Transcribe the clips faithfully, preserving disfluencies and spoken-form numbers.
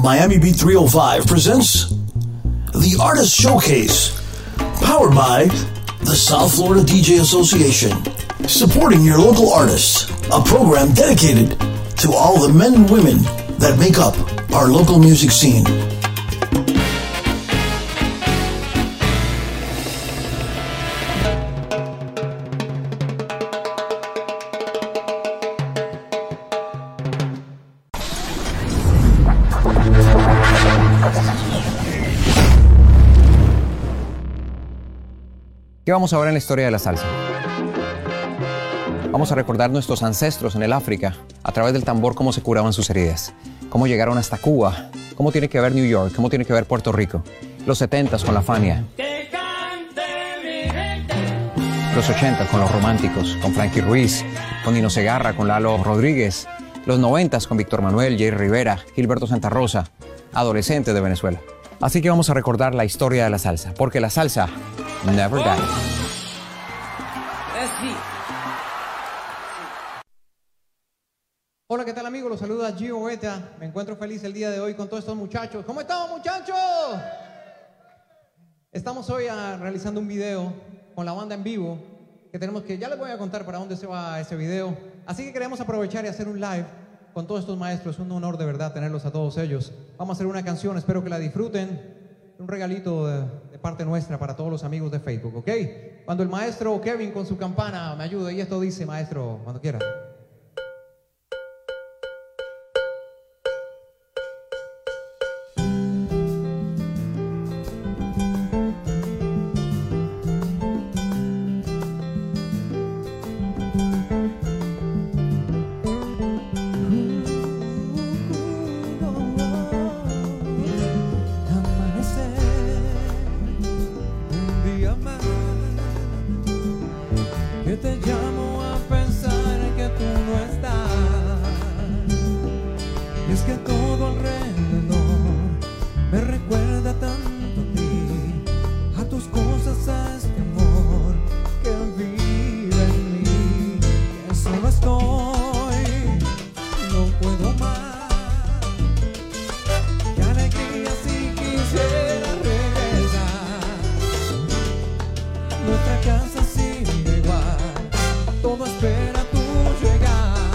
Miami Beat three oh five presents The Artist Showcase, powered by the South Florida D J Association, supporting your local artists, a program dedicated to all the men and women that make up our local music scene. ¿Qué vamos a ver en la historia de la salsa? Vamos a recordar nuestros ancestros en el África, a través del tambor, cómo se curaban sus heridas, cómo llegaron hasta Cuba, cómo tiene que ver New York, cómo tiene que ver Puerto Rico, los setentas con la Fania, los ochentas con los románticos, con Frankie Ruiz, con Nino Segarra, con Lalo Rodríguez, los noventas con Víctor Manuel, Jerry Rivera, Gilberto Santa Rosa, adolescentes de Venezuela. Así que vamos a recordar la historia de la salsa, porque la salsa never dies. Hola, ¿qué tal, amigos? Los saluda Gio Hueta. Me encuentro feliz el día de hoy con todos estos muchachos. ¿Cómo estamos, muchachos? Estamos hoy a, realizando un video con la banda en vivo que tenemos que, ya les voy a contar para dónde se va ese video. Así que queremos aprovechar y hacer un live con todos estos maestros. Es un honor de verdad tenerlos a todos ellos. Vamos a hacer una canción, espero que la disfruten. Un regalito de, de parte nuestra para todos los amigos de Facebook, ¿ok? Cuando el maestro Kevin con su campana me ayude, y esto dice, maestro, cuando quiera. Te llamo a pensar que tú no estás, y es que todo alrededor me recuerda tanto a ti, a tus cosas, a este amor que vive en mí, que solo estoy, no puedo más, qué alegría si quisiera regresar, nuestra casa sigue igual, todo espera tu llegar.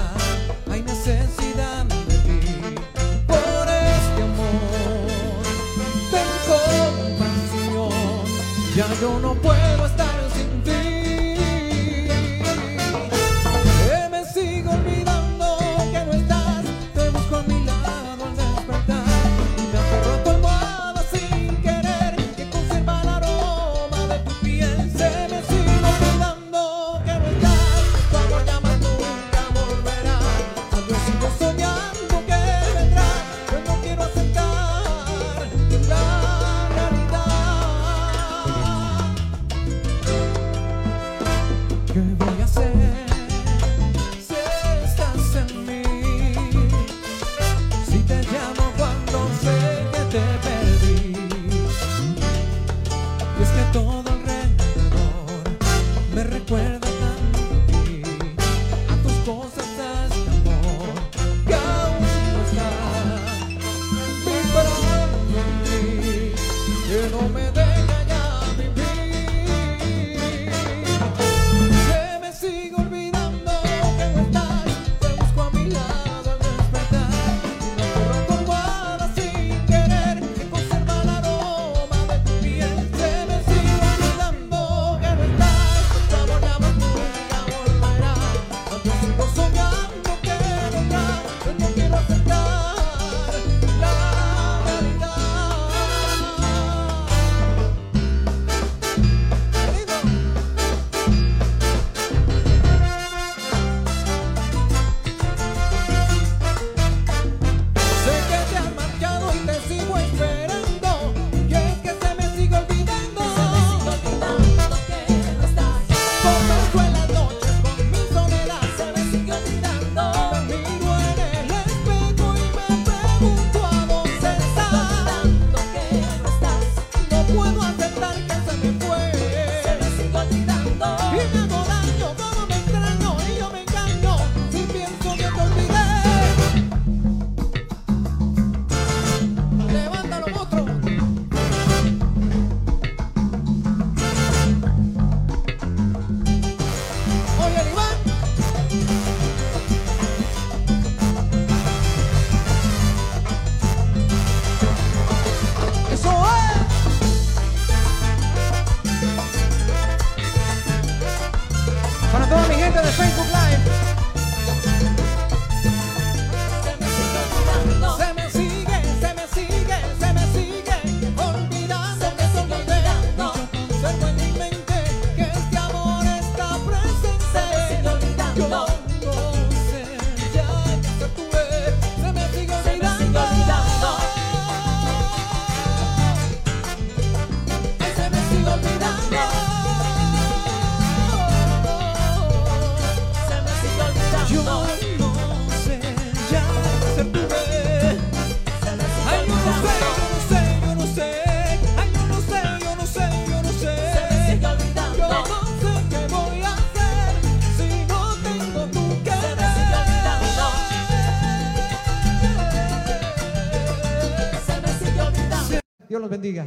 Dios los bendiga.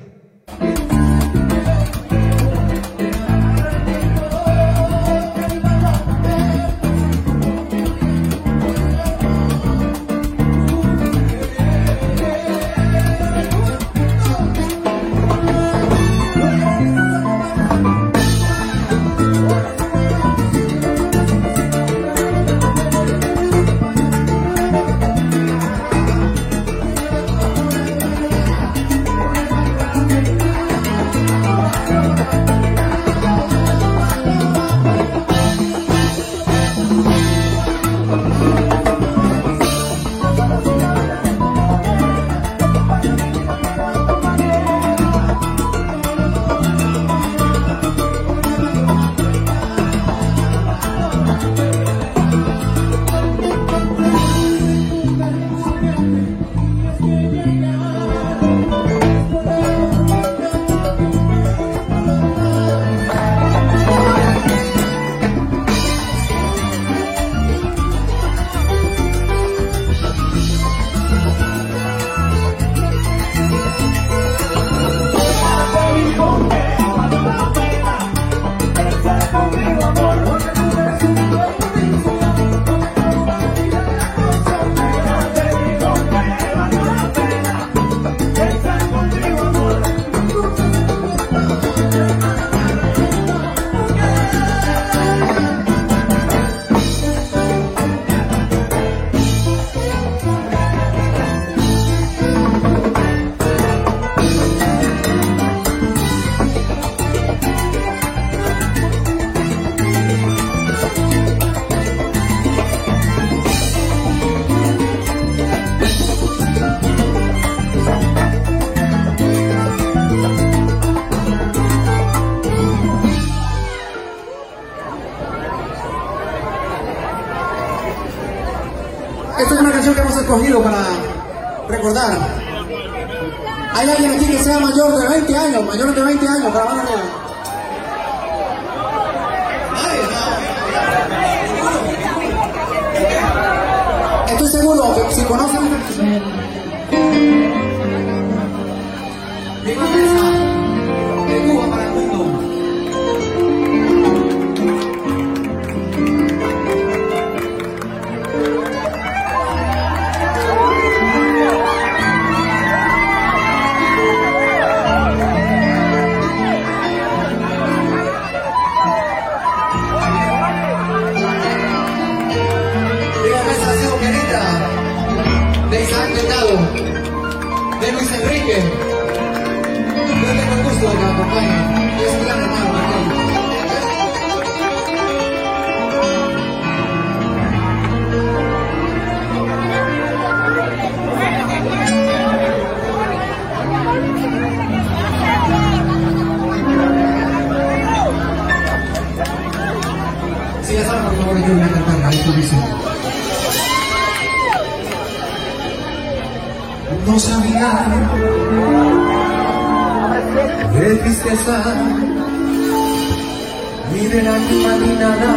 Esta es una canción que hemos escogido para recordar. Hay alguien aquí que sea mayor de veinte años, mayor de veinte años, para mano arriba. Estoy seguro que si conocen esta canción. Viva Mesa, de Cuba para el mundo. De Isaac Delgado, de Luis Enrique. Yo tengo el gusto de que me acompañe. Es un gran hermano también. Si ya saben, por favor, yo voy a cantar la improvisación. No sabía de tristeza ni de lágrima ni nada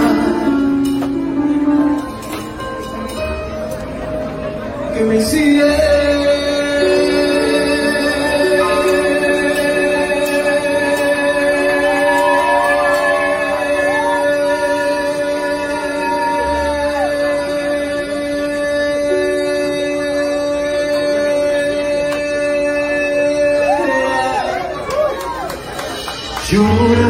que me sigue. Llora.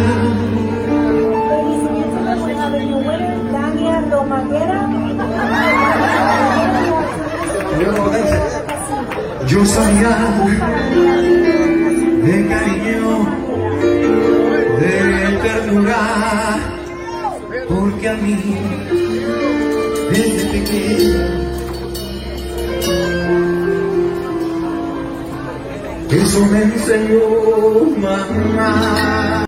Yo sabía de cariño, de ternura, porque a mí desde pequeño eso me enseñó mamá.